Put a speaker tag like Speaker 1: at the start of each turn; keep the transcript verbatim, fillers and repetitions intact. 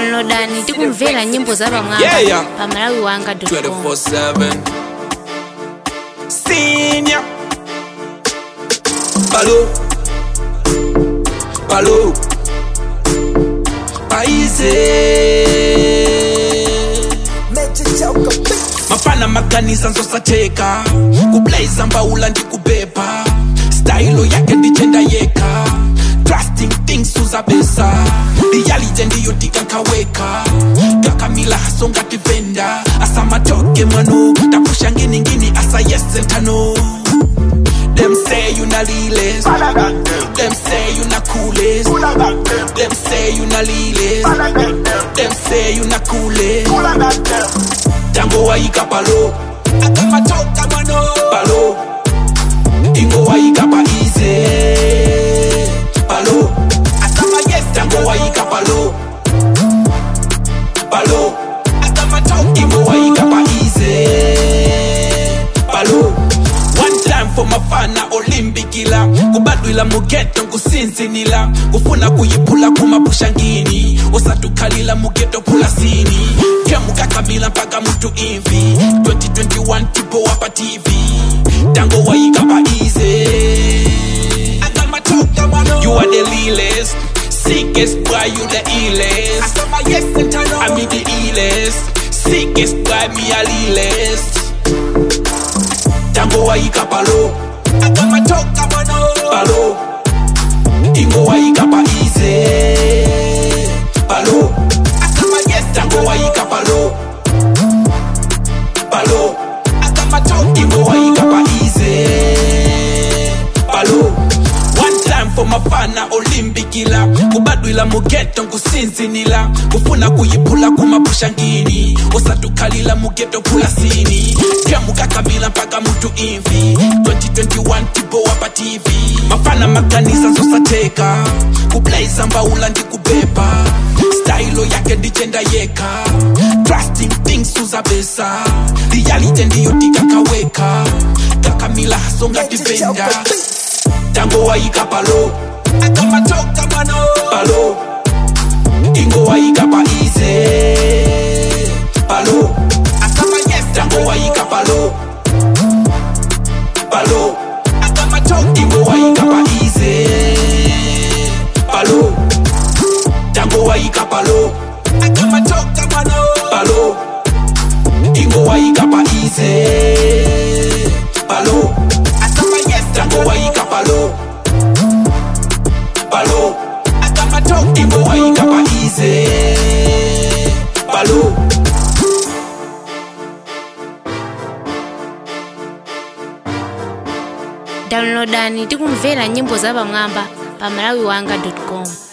Speaker 1: Downloadani tikumvera nyimbo za pamwamba
Speaker 2: Yeah, yeah.
Speaker 1: pa malawi wanga dot com.
Speaker 2: twenty-four seven Senior Palo Palo Paize Mafana makanisa nzosateka Kublaze mbaula ndikubepa Stylo yake ndichenda yeka Trusting things uzabesa Reality ndiyo tikankaweka Gakamila hasonga tivenda Asa matoke mwano Tapusha ngini ngini asa yes entano Them say you na liles Them say you na coolest Them say you na liles Them say you na coolest Tango wa ika palo Akama toka mwano Palo Ingo wa ika pa easy Palo Asama yes Tango wa ika palo Palo Asama toka Ingo wa ika pa easy Palo One time for mafana olimpikila Kubadwila mugeto nkusinsinila Kufuna kuyipula kumapushangini Osatukalila mugeto pulasini Kemuka kamila mpaka mutu invi twenty twenty-one tipo wapa T V Tango wa ikapa easy Agama toka wano You are the realest Sickest boy you the illest Asama yes entano I me the illest Sickest boy me a realest Tango wa ikapalo Agama toka wano Palo Ingo wa ikapa easy Palo Asama yes Tango wa ikapalo Palo Agama toka Ingo wa ikapa easy Palo One time for mafana olimpikila Kubadwila mugeto nkusinsinila Kufuna kuyipula kumapushangini Osatukalila mugeto pulasini Kemuka kamila mpaka mutu invi twenty twenty-one tipo wapa T V Mafana makanisa nzosateka Kublaze mbaula ndikubepa Stylo yake ndichenda yeka Trusting things uzabesa Reality ndiyo tikakaweka Gakamila hasonga tivenda Tango wa ikapalo Agama toka mwano Palo Ingo wa ikapa easy Palo Asama yes Tango wa ikapalo Palo Agama toka Ingo wa ikapa easy Palo Tango wa ikapalo Agama toka mwano Palo Ingo wa ikapa easy Palo Asama yes Tango wa ikapalo Palo Agama toka Ingo wa ikapa easy Palo
Speaker 1: Downloadani tikumvera nyimbo za pamwamba pa malawi wanga dot com.